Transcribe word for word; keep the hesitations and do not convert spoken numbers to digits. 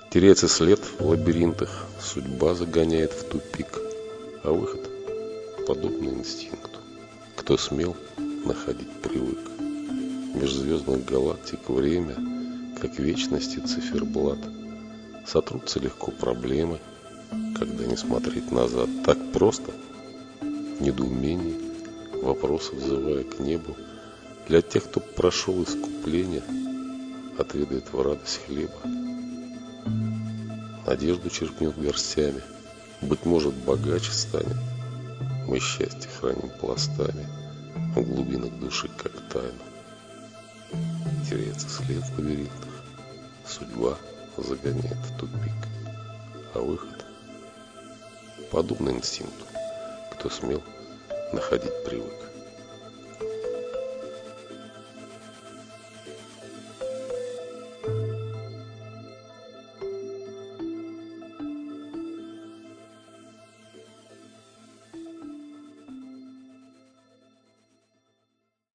Теряется след в лабиринтах, судьба загоняет в тупик, а выход подобный инстинкту. Кто смел, находить привык. Межзвездных галактик время, как вечности циферблат. Сотрутся легко проблемы, когда не смотреть назад. Так просто, недоумение, вопросы взывая к небу. Для тех, кто прошел искупление, отведает в радость хлеба. Надежду черпнет горстями, быть может, богаче станет. Мы счастье храним пластами в глубинах души, как тайну. Теряется след в лабиринтах, судьба загоняет в тупик, а выход подобный инстинкту. Кто смел, находить привык.